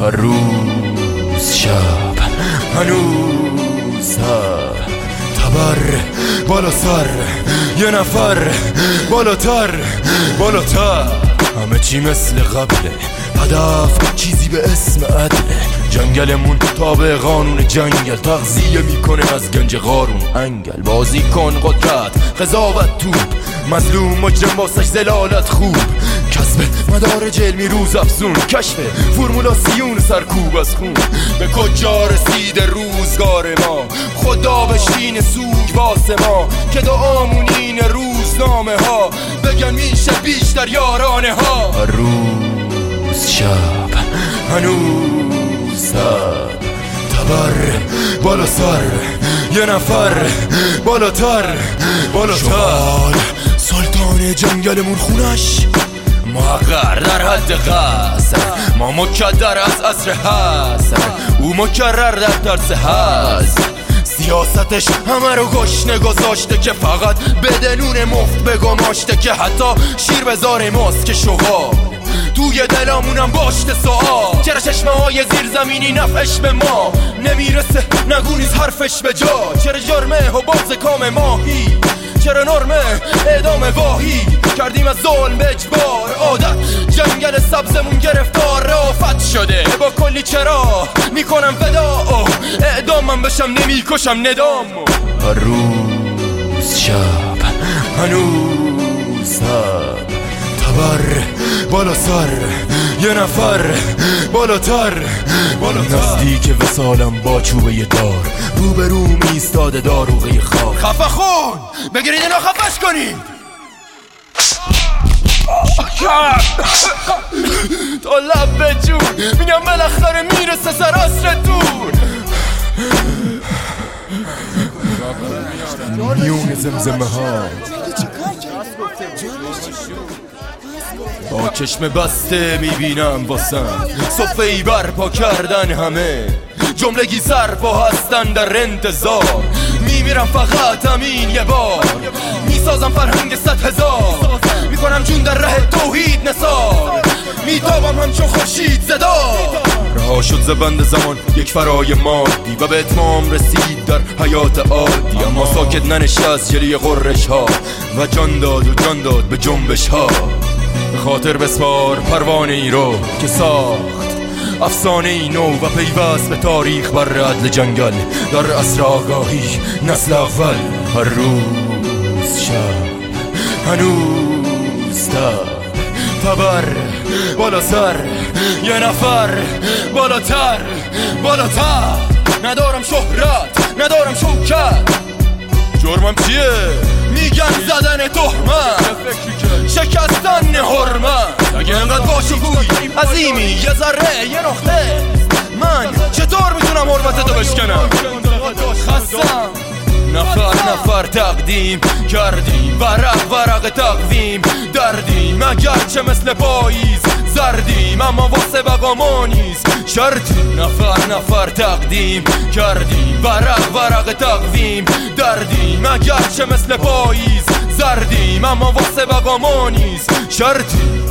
هر روز شب هنوز تبر بالا سر یه نفر بالاتر بالاتر همه چی مثل قبله هدف چیزی به اسم عدله جنگلمون تابع قانون جنگل تغذیه میکنه از گنج قارون انگل بازی کن قدرت قضاوت توپ مظلوم مجرم واسش زلالت خوب کسب مدارج علمی روز افزون کشف فرمولاسیون سرکوب از خون به کجا رسید روزگار ما خدا بشین سوگ واسه ما که دعامون این روزنامه ها بگن میشه بیشتر یارانه ها هر روز شب هنوز تبر بالا سر یه نفر بالاتر بالاتر سلطان جنگلمون خونش محقر در حد قصر ما مکدر از عصر حسن او مکرر در ترس هست سیاستش همه رو گشنه گذاشته که فقط بدنون مفت بگماشته که حتی شیر بزار ماست که شغال توی دلامونم باشته سوال چرا چشمه های زیر زمینی نفعش به ما نمیرسه نگو نیز حرفش به جا چرا جرمه و باز کام ماهی چرا نرمه اعدام واهی کردیم از ظلم به اجبار عادت جنگل سبزمون گرفتار رافت شده با کلی چرا میکنم فدا اعدامم بشم نمیکشم ندام هر روز شب هنوز تبر بالا سر یه نفر بالاتر نزدیک وصالم با چوبه دار روبروم ایستاده داروغه خاک خفه خون بگیرید اینو خفش کنید تا لب به جون میگم بالاخره میرسه سراسرتون میون زمزمه ها با چشم بسته میبینم واسم صفه‌ای برپا کردن همه جملگی سرپا هستن در انتظار میمیرم فقط همین یه بار میسازم فرهنگ 100,000 میکنم جون در ره توحید نثار میتابم همچون خورشید زدار رها شد زبند زمان یک فرای مادی و به اتمام رسید در حیات عادی اما ساکت ننشست جلوی غرش ها و جان داد به جنبش ها به خاطر بسپار پروانه ای رو که ساخت افسانه ای نو و پیوست به تاریخ بر عدل جنگل در عصر آگاهی نسل اول هر روز شب هنوز تبر بالا سر یه نفر بالاتر ندارم شهرت ندارم شوکت جرمم چیه؟ میگن زدن تهمت شکستن حرمت اگه انقدر باشه بوی عظیمی یه ذره یه نقطه من چطور میتونم حرمتتو بشکنم خستم نفر تقدیم کردیم ورق تقویم دردیم اگرچه مثل پاییز زردیم اما واسه بقا ما نیست شرطیم نفر تقدیم کردیم ورق تقویم دردیم اگرچه مثل پاییز زردیم اما واسه بقا ما نیست شرطیم